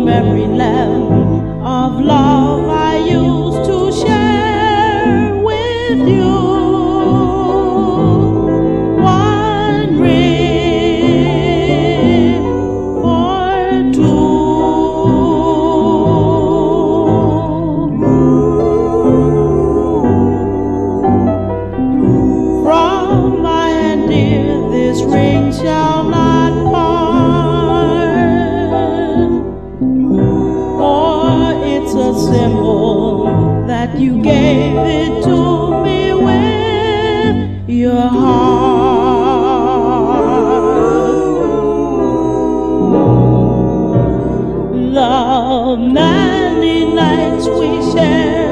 memory land of love I used to share with you. One ring for two. From my hand, dear, this ring shall not part, for it's a symbol that you gave it to me with your heart. The many nights we shared